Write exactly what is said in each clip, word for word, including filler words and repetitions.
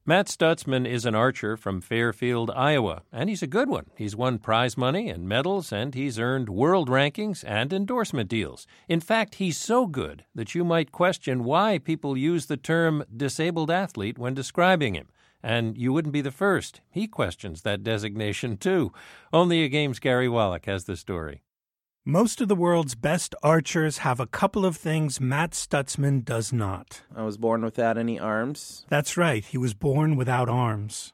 Matt Stutzman is an archer from Fairfield, Iowa, and he's a good one. He's won prize money and medals, and he's earned world rankings and endorsement deals. In fact, he's so good that you might question why people use the term disabled athlete when describing him. And you wouldn't be the first. He questions that designation, too. Only a Game's Gary Wallach has the story. Most of the world's best archers have a couple of things Matt Stutzman does not. I was born without any arms. That's right, he was born without arms.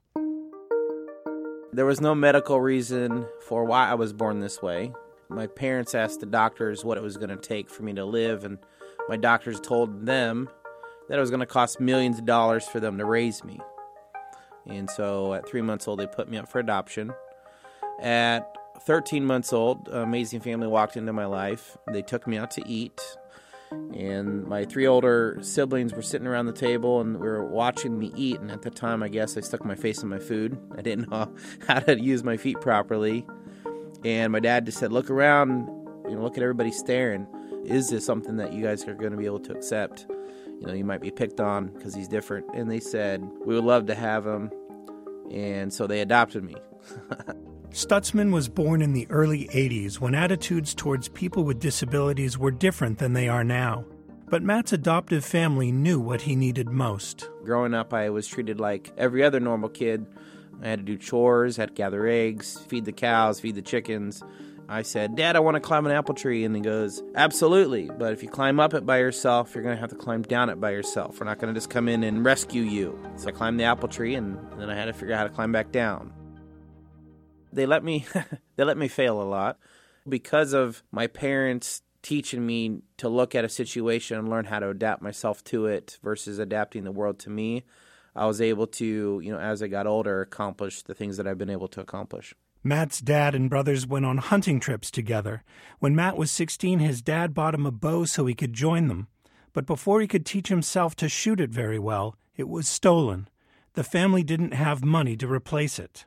There was no medical reason for why I was born this way. My parents asked the doctors what it was going to take for me to live, and my doctors told them that it was going to cost millions of dollars for them to raise me. And so at three months old, they put me up for adoption. At thirteen months old, an amazing family walked into my life. They took me out to eat, and my three older siblings were sitting around the table, and we were watching me eat. And at the time, I guess I stuck my face in my food. I didn't know how to use my feet properly. And my dad just said, look around, you know, look at everybody staring. Is this something that you guys are going to be able to accept? You know, you might be picked on because he's different. And they said, we would love to have him. And so they adopted me. Stutzman was born in the early eighties when attitudes towards people with disabilities were different than they are now. But Matt's adoptive family knew what he needed most. Growing up, I was treated like every other normal kid. I had to do chores, had to gather eggs, feed the cows, feed the chickens. I said, Dad, I want to climb an apple tree. And he goes, absolutely. But if you climb up it by yourself, you're going to have to climb down it by yourself. We're not going to just come in and rescue you. So I climbed the apple tree, and then I had to figure out how to climb back down. They let me they let me fail a lot because of my parents teaching me to look at a situation and learn how to adapt myself to it versus adapting the world to me. I was able to, you know, as I got older, accomplish the things that I've been able to accomplish. Matt's dad and brothers went on hunting trips together. When Matt was sixteen, his dad bought him a bow so he could join them. But before he could teach himself to shoot it very well, it was stolen. The family didn't have money to replace it.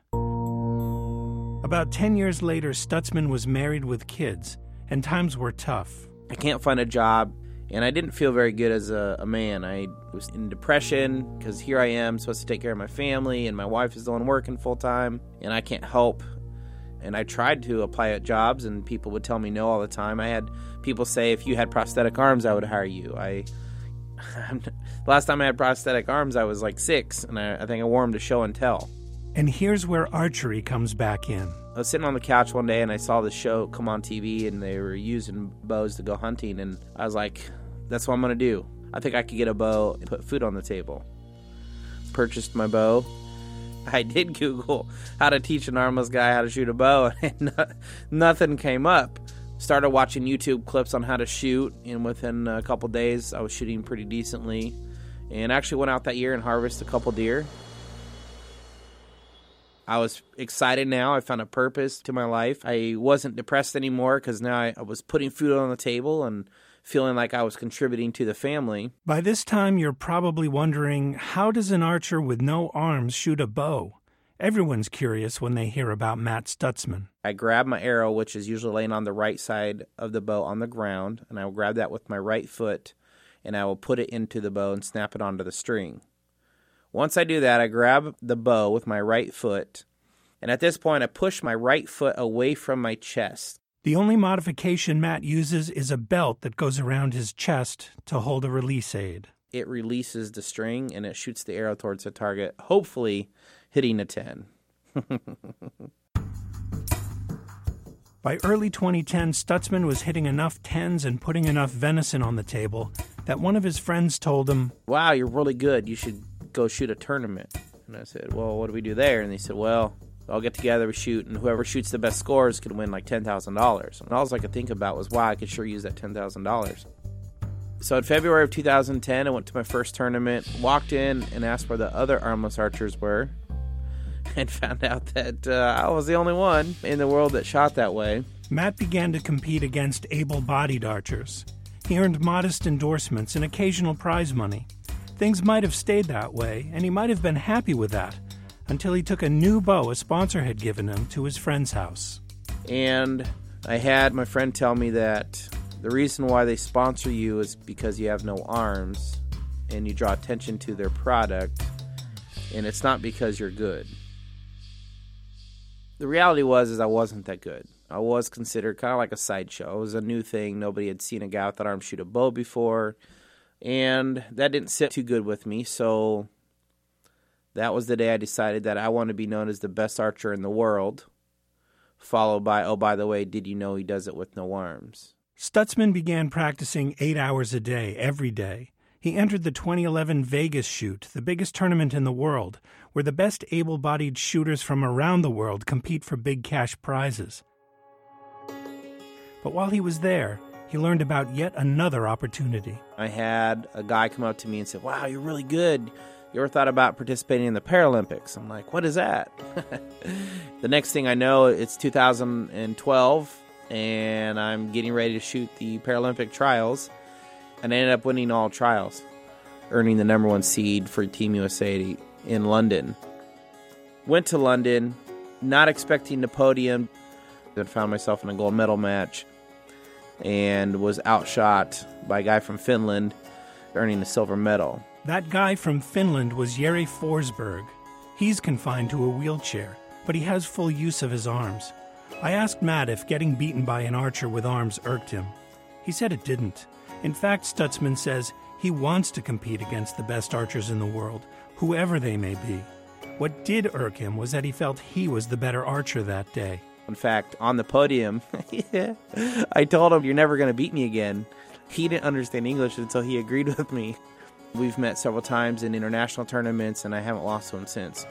About ten years later, Stutzman was married with kids, and times were tough. I can't find a job, and I didn't feel very good as a, a man. I was in depression because here I am supposed to take care of my family, and my wife is the one working full-time, and I can't help. And I tried to apply at jobs, and people would tell me no all the time. I had people say, if you had prosthetic arms, I would hire you. I Last time I had prosthetic arms, I was like six, and I, I think I wore them to show and tell. And here's where archery comes back in. I was sitting on the couch one day and I saw this show come on T V and they were using bows to go hunting, and I was like, that's what I'm going to do. I think I could get a bow and put food on the table. Purchased my bow. I did Google how to teach an armless guy how to shoot a bow, and no, nothing came up. Started watching YouTube clips on how to shoot, and within a couple days I was shooting pretty decently, and actually went out that year and harvested a couple deer. I was excited now. I found a purpose to my life. I wasn't depressed anymore because now I, I was putting food on the table and feeling like I was contributing to the family. By this time, you're probably wondering, how does an archer with no arms shoot a bow? Everyone's curious when they hear about Matt Stutzman. I grab my arrow, which is usually laying on the right side of the bow on the ground, and I will grab that with my right foot, and I will put it into the bow and snap it onto the string. Once I do that, I grab the bow with my right foot, and at this point, I push my right foot away from my chest. The only modification Matt uses is a belt that goes around his chest to hold a release aid. It releases the string, and it shoots the arrow towards the target, hopefully hitting a ten. By early twenty ten, Stutzman was hitting enough tens and putting enough venison on the table that one of his friends told him, wow, you're really good. You should go shoot a tournament. And I said, well, what do we do there? And they said, well, I'll get together, we shoot, and whoever shoots the best scores could win like ten thousand dollars. And all I could think about was, wow, I could sure use that ten thousand dollars. So in February of two thousand ten, I went to my first tournament, walked in and asked where the other armless archers were, and found out that uh, I was the only one in the world that shot that way. Matt began to compete against able-bodied archers. He earned modest endorsements and occasional prize money. Things might have stayed that way, and he might have been happy with that, until he took a new bow a sponsor had given him to his friend's house. And I had my friend tell me that the reason why they sponsor you is because you have no arms and you draw attention to their product. and it's not because you're good. The reality was is I wasn't that good. I was considered kind of like a sideshow. It was a new thing. Nobody had seen a guy with that arm shoot a bow before, and that didn't sit too good with me, so that was the day I decided that I want to be known as the best archer in the world, followed by, oh, by the way, did you know he does it with no arms? Stutzman began practicing eight hours a day, every day. He entered the twenty eleven Vegas Shoot, the biggest tournament in the world, where the best able-bodied shooters from around the world compete for big cash prizes. But while he was there, he learned about yet another opportunity. I had a guy come up to me and say, wow, you're really good. You ever thought about participating in the Paralympics? I'm like, what is that? The next thing I know, it's two thousand twelve, and I'm getting ready to shoot the Paralympic trials, and I ended up winning all trials, earning the number one seed for Team U S A in London. Went to London, not expecting the podium, then found myself in a gold medal match, and was outshot by a guy from Finland, earning the silver medal. That guy from Finland was Jere Forsberg. He's confined to a wheelchair, but he has full use of his arms. I asked Matt if getting beaten by an archer with arms irked him. He said it didn't. In fact, Stutzman says he wants to compete against the best archers in the world, whoever they may be. What did irk him was that he felt he was the better archer that day. In fact, on the podium, I told him, you're never going to beat me again. He didn't understand English until he agreed with me. We've met several times in international tournaments, and I haven't lost to him since.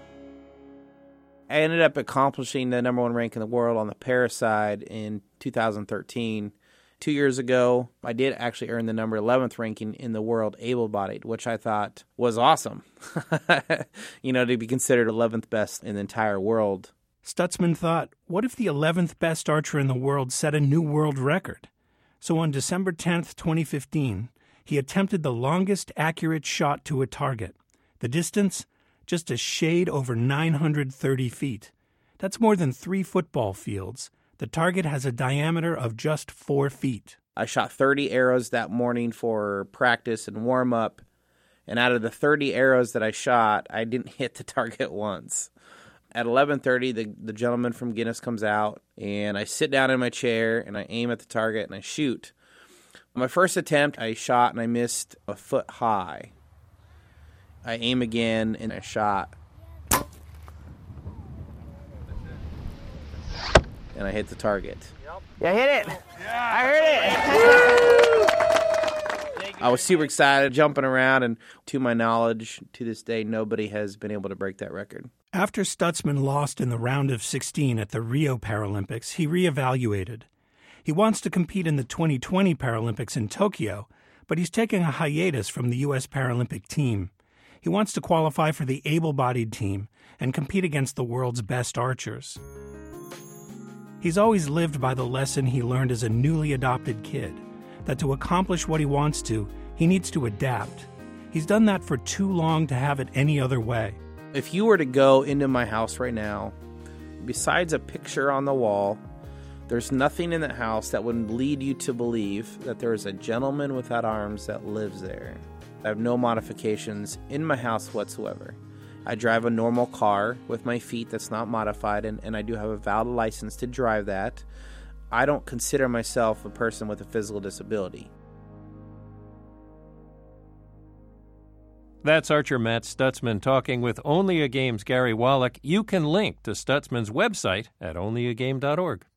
I ended up accomplishing the number one rank in the world on the para side in two thousand thirteen. Two years ago, I did actually earn the number eleventh ranking in the world able-bodied, which I thought was awesome. You know, to be considered eleventh best in the entire world. Stutzman thought, what if the eleventh best archer in the world set a new world record? So on December tenth, twenty fifteen, he attempted the longest accurate shot to a target. The distance, just a shade over nine hundred thirty feet. That's more than three football fields. The target has a diameter of just four feet. I shot thirty arrows that morning for practice and warm-up, and out of the thirty arrows that I shot, I didn't hit the target once. At eleven thirty, the, the gentleman from Guinness comes out, and I sit down in my chair, and I aim at the target, and I shoot. My first attempt, I shot, and I missed a foot high. I aim again, and I shot. And I hit the target. You hit it! I heard it! I was super excited, jumping around, and to my knowledge, to this day, nobody has been able to break that record. After Stutzman lost in the round of sixteen at the Rio Paralympics, he reevaluated. He wants to compete in the twenty twenty Paralympics in Tokyo, but he's taking a hiatus from the U S Paralympic team. He wants to qualify for the able-bodied team and compete against the world's best archers. He's always lived by the lesson he learned as a newly adopted kid, that to accomplish what he wants to, he needs to adapt. He's done that for too long to have it any other way. If you were to go into my house right now, besides a picture on the wall, there's nothing in the house that would lead you to believe that there is a gentleman without arms that lives there. I have no modifications in my house whatsoever. I drive a normal car with my feet that's not modified, and, and I do have a valid license to drive that. I don't consider myself a person with a physical disability. That's archer Matt Stutzman talking with Only a Game's Gary Wallach. You can link to Stutzman's website at only a game dot org.